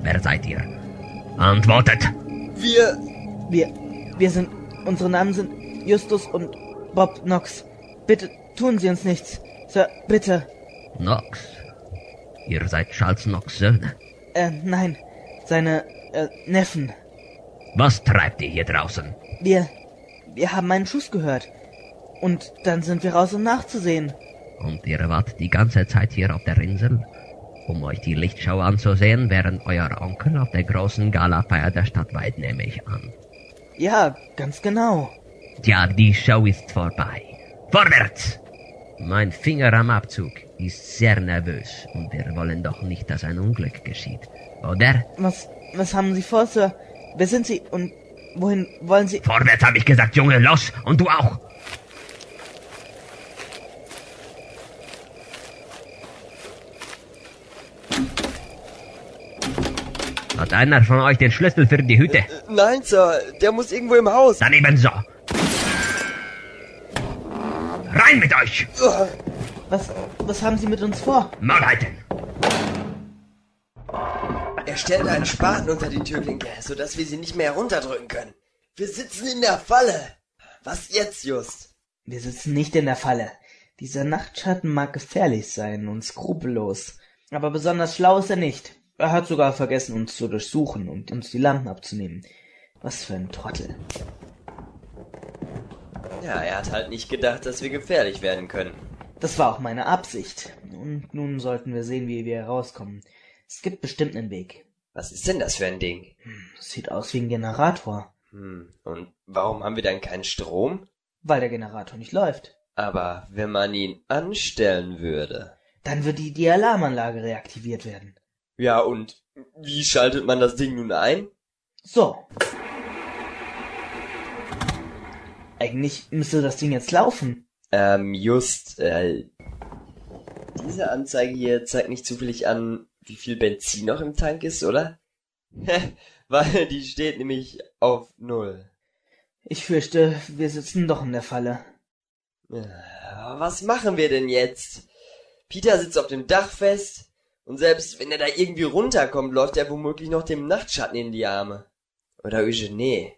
Wer seid ihr? Antwortet! Wir sind... Unsere Namen sind Justus und Bob Knox. Bitte tun Sie uns nichts. Sir, bitte. Knox? Ihr seid Charles Knox' Söhne? Nein. Seine, Neffen. Was treibt ihr hier draußen? Wir haben einen Schuss gehört. Und dann sind wir raus, um nachzusehen. Und ihr wart die ganze Zeit hier auf der Insel, um euch die Lichtschau anzusehen, während euer Onkel auf der großen Galafeier der Stadt weilt, nehme ich an. Ja, ganz genau. Tja, die Show ist vorbei. Vorwärts! Mein Finger am Abzug ist sehr nervös und wir wollen doch nicht, dass ein Unglück geschieht, oder? Was haben Sie vor, Sir? Wer sind Sie und wohin wollen Sie... Vorwärts, habe ich gesagt, Junge, los! Und du auch! Hat einer von euch den Schlüssel für die Hütte? Nein, Sir, der muss irgendwo im Haus. Dann ebenso. Rein mit euch! Was haben Sie mit uns vor? Maul halten! Er stellt einen Spaten unter die Türklinke, sodass wir sie nicht mehr herunterdrücken können. Wir sitzen in der Falle. Was jetzt, Just? Wir sitzen nicht in der Falle. Dieser Nachtschatten mag gefährlich sein und skrupellos. Aber besonders schlau ist er nicht. Er hat sogar vergessen, uns zu durchsuchen und uns die Lampen abzunehmen. Was für ein Trottel. Ja, er hat halt nicht gedacht, dass wir gefährlich werden können. Das war auch meine Absicht. Und nun sollten wir sehen, wie wir herauskommen. Es gibt bestimmt einen Weg. Was ist denn das für ein Ding? Sieht aus wie ein Generator. Und warum haben wir dann keinen Strom? Weil der Generator nicht läuft. Aber wenn man ihn anstellen würde... Dann wird die Alarmanlage reaktiviert werden. Ja, und wie schaltet man das Ding nun ein? So. Eigentlich müsste das Ding jetzt laufen. Diese Anzeige hier zeigt nicht zufällig an, wie viel Benzin noch im Tank ist, oder? Weil die steht nämlich auf 0. Ich fürchte, wir sitzen doch in der Falle. Was machen wir denn jetzt? Peter sitzt auf dem Dach fest. Und selbst wenn er da irgendwie runterkommt, läuft er womöglich noch dem Nachtschatten in die Arme. Oder Eugenie.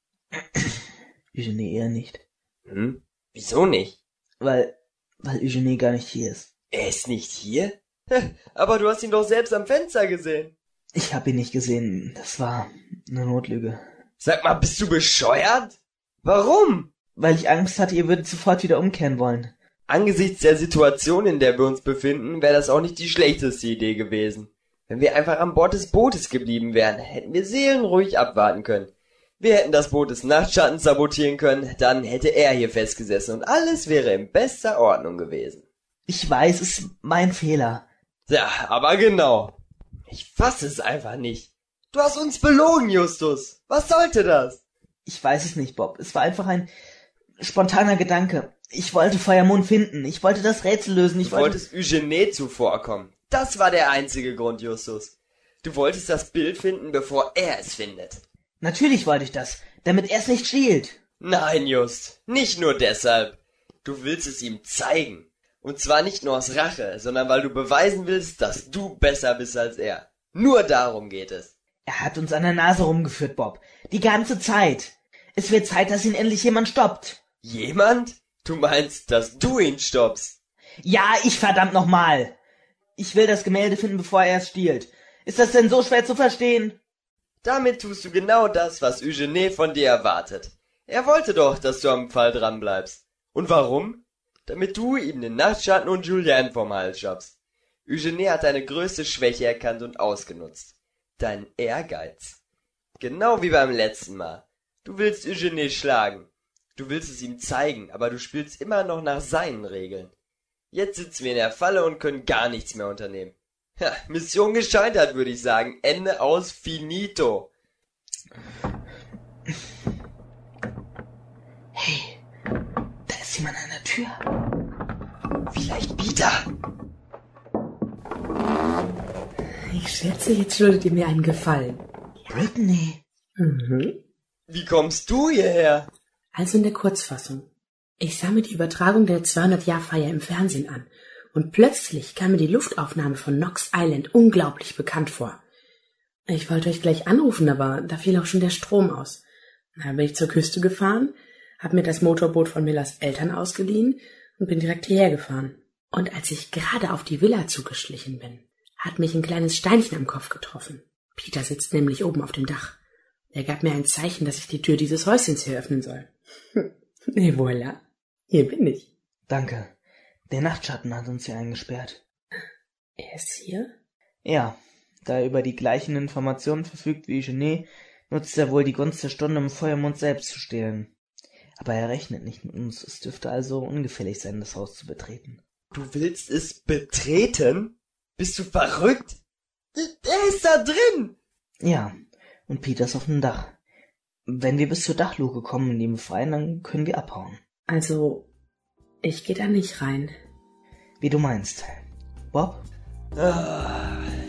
Eugenie eher nicht. Wieso nicht? Weil Eugenie gar nicht hier ist. Er ist nicht hier? Aber du hast ihn doch selbst am Fenster gesehen. Ich hab ihn nicht gesehen. Das war eine Notlüge. Sag mal, bist du bescheuert? Warum? Weil ich Angst hatte, ihr würdet sofort wieder umkehren wollen. Angesichts der Situation, in der wir uns befinden, wäre das auch nicht die schlechteste Idee gewesen. Wenn wir einfach an Bord des Bootes geblieben wären, hätten wir seelenruhig abwarten können. Wir hätten das Boot des Nachtschattens sabotieren können, dann hätte er hier festgesessen und alles wäre in bester Ordnung gewesen. Ich weiß, es ist mein Fehler. Ja, aber genau. Ich fasse es einfach nicht. Du hast uns belogen, Justus. Was sollte das? Ich weiß es nicht, Bob. Es war einfach ein spontaner Gedanke. Ich wollte Feuermond finden. Ich wollte das Rätsel lösen. Du wolltest Eugenie zuvorkommen. Das war der einzige Grund, Justus. Du wolltest das Bild finden, bevor er es findet. Natürlich wollte ich das, damit er es nicht stiehlt. Nein, Just. Nicht nur deshalb. Du willst es ihm zeigen. Und zwar nicht nur aus Rache, sondern weil du beweisen willst, dass du besser bist als er. Nur darum geht es. Er hat uns an der Nase rumgeführt, Bob. Die ganze Zeit. Es wird Zeit, dass ihn endlich jemand stoppt. Jemand? Du meinst, dass du ihn stoppst? Ja, ich verdammt nochmal. Ich will das Gemälde finden, bevor er es stiehlt. Ist das denn so schwer zu verstehen? Damit tust du genau das, was Eugenie von dir erwartet. Er wollte doch, dass du am Fall dranbleibst. Und warum? Damit du ihm den Nachtschatten und Julien vom Hals schaffst. Eugenie hat deine größte Schwäche erkannt und ausgenutzt. Dein Ehrgeiz. Genau wie beim letzten Mal. Du willst Eugenie schlagen. Du willst es ihm zeigen, aber du spielst immer noch nach seinen Regeln. Jetzt sitzen wir in der Falle und können gar nichts mehr unternehmen. Ja, Mission gescheitert, würde ich sagen. Ende aus, finito. Hey, da ist jemand an der Tür. Vielleicht Peter. Ich schätze, jetzt schuldet ihr mir einen Gefallen. Brittany. Wie kommst du hierher? Also in der Kurzfassung. Ich sah mir die Übertragung der 200-Jahr-Feier im Fernsehen an und plötzlich kam mir die Luftaufnahme von Knox Island unglaublich bekannt vor. Ich wollte euch gleich anrufen, aber da fiel auch schon der Strom aus. Dann bin ich zur Küste gefahren, habe mir das Motorboot von Millers Eltern ausgeliehen und bin direkt hierher gefahren. Und als ich gerade auf die Villa zugeschlichen bin, hat mich ein kleines Steinchen am Kopf getroffen. Peter sitzt nämlich oben auf dem Dach. Er gab mir ein Zeichen, dass ich die Tür dieses Häuschens hier öffnen soll. Et voilà, hier bin ich. Danke. Der Nachtschatten hat uns hier eingesperrt. Er ist hier? Ja, da er über die gleichen Informationen verfügt wie Genet, nutzt er wohl die Gunst der Stunde, um Feuermond selbst zu stehlen. Aber er rechnet nicht mit uns, es dürfte also ungefährlich sein, das Haus zu betreten. Du willst es betreten? Bist du verrückt? Er ist da drin! Ja, und Peter ist auf dem Dach. Wenn wir bis zur Dachluke kommen und ihn befreien, dann können wir abhauen. Also, ich gehe da nicht rein. Wie du meinst. Bob? Ah,